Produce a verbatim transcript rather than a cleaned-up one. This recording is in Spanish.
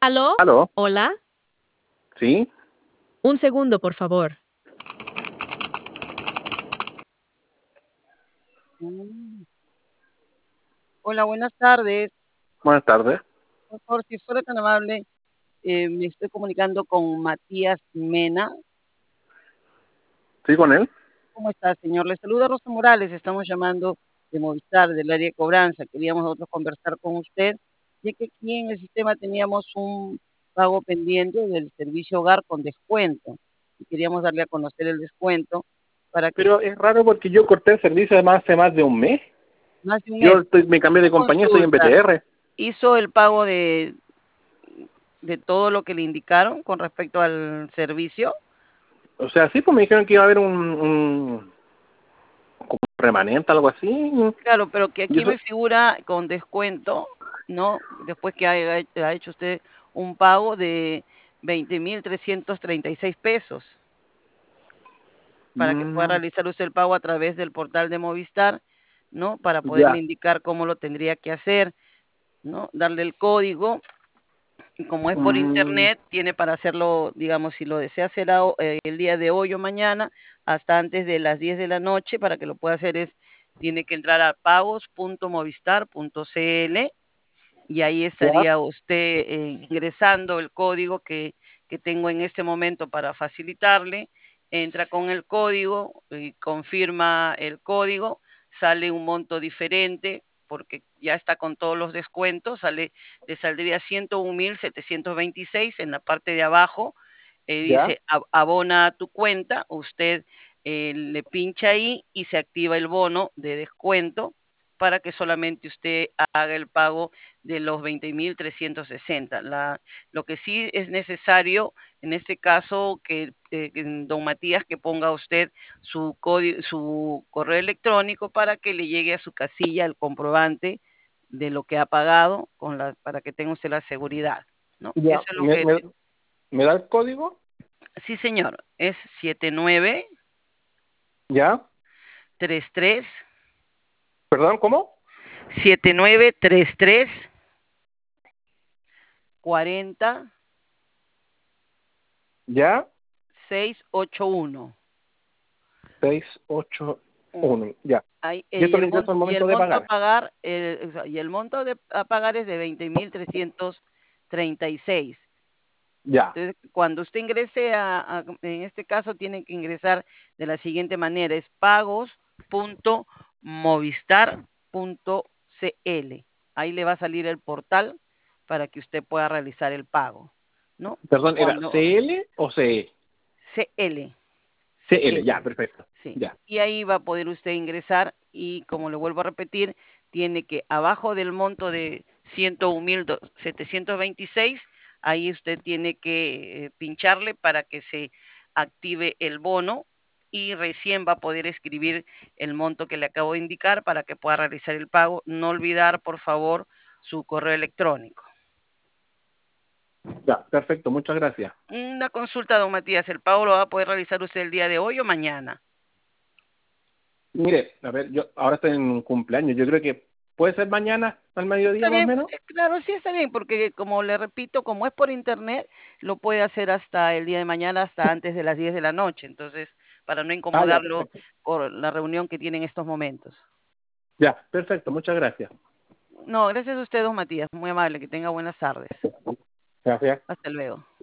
¿Aló? ¿Aló? ¿Hola? ¿Sí? Un segundo, por favor. Mm. Hola, buenas tardes. Buenas tardes. Por favor, si fuera tan amable, eh, me estoy comunicando con Matías Mena. ¿Sí con él? ¿Cómo está, señor? Le saluda Rosa Morales. Estamos llamando de Movistar, del área de cobranza. Queríamos nosotros conversar con usted, ya que aquí en el sistema teníamos un pago pendiente del servicio hogar con descuento. Y queríamos darle a conocer el descuento para que Pero es raro porque yo corté el servicio además hace más de un mes. más de un mes. Yo estoy, me cambié de Una compañía, estoy en consulta. B T R. ¿Hizo el pago de, de todo lo que le indicaron con respecto al servicio? O sea, sí, pues me dijeron que iba a haber un, un como un remanente, algo así. Claro, pero que Y aquí eso, me figura con descuento, ¿no? Después que haya, ha hecho usted un pago de veinte mil trescientos treinta y seis pesos para que pueda mm, realizar usted el pago a través del portal de Movistar, ¿no? Para poderle ya. indicar cómo lo tendría que hacer, ¿no? Darle el código. Y como es por Mm, internet, tiene para hacerlo, digamos, si lo desea hacer a- eh, el día de hoy o mañana, hasta antes de las diez de la noche, para que lo pueda hacer es, tiene que entrar a pagos punto movistar punto c l y ahí ya. estaría usted eh, ingresando el código que, que tengo en este momento para facilitarle. Entra con el código y confirma el código, sale un monto diferente porque ya está con todos los descuentos, sale, le saldría ciento un mil setecientos veintiséis en la parte de abajo, eh, Ya. dice abona tu cuenta, usted eh, le pincha ahí y se activa el bono de descuento para que solamente usted haga el pago de los veinte mil trescientos sesenta. La, lo que sí es necesario, en este caso, que eh, don Matías que ponga usted su, código, su correo electrónico para que le llegue a su casilla el comprobante de lo que ha pagado con la, para que tenga usted la seguridad, ¿no? Eso Ya. es lo ¿Me, que... me, me da el código? Sí, señor, es siete nueve Ya. tres tres ¿Perdón, cómo? siete nueve tres tres cuarenta Ya. seis ocho uno. Seis, ocho, uno. Ya. Ahí, Y eh, y, esto lo el mon- ingreso al y el momento de monto a pagar. pagar, eh, o sea, y el monto de, a pagar es de veinte mil trescientos treinta y seis. Ya. Entonces, cuando usted ingrese a, a- en este caso, tiene que ingresar de la siguiente manera, es pagos punto movistar punto c l. Ahí le va a salir el portal para que usted pueda realizar el pago, ¿no? Perdón, ¿era Cuando C L o C E? C L, C L, ya, C L. perfecto. Sí, Ya. y ahí va a poder usted ingresar y como le vuelvo a repetir, tiene que abajo del monto de ciento un mil setecientos veintiséis, ahí usted tiene que eh, pincharle para que se active el bono y recién va a poder escribir el monto que le acabo de indicar para que pueda realizar el pago. No olvidar, por favor, su correo electrónico. Ya, perfecto, muchas gracias. Una consulta, don Matías, ¿el pago lo va a poder realizar usted el día de hoy o mañana? Mire, a ver, yo ahora estoy en un cumpleaños, yo creo que puede ser mañana al mediodía Está más o bien, menos. eh, claro, sí está bien, porque como le repito, como es por internet, lo puede hacer hasta el día de mañana, hasta antes de las diez de la noche, entonces, para no Ah, ya, incomodarlo perfecto. por la reunión que tiene en estos momentos. Ya, perfecto, muchas gracias. No, gracias a usted, don Matías, muy amable, que tenga buenas tardes. Gracias. Hasta luego.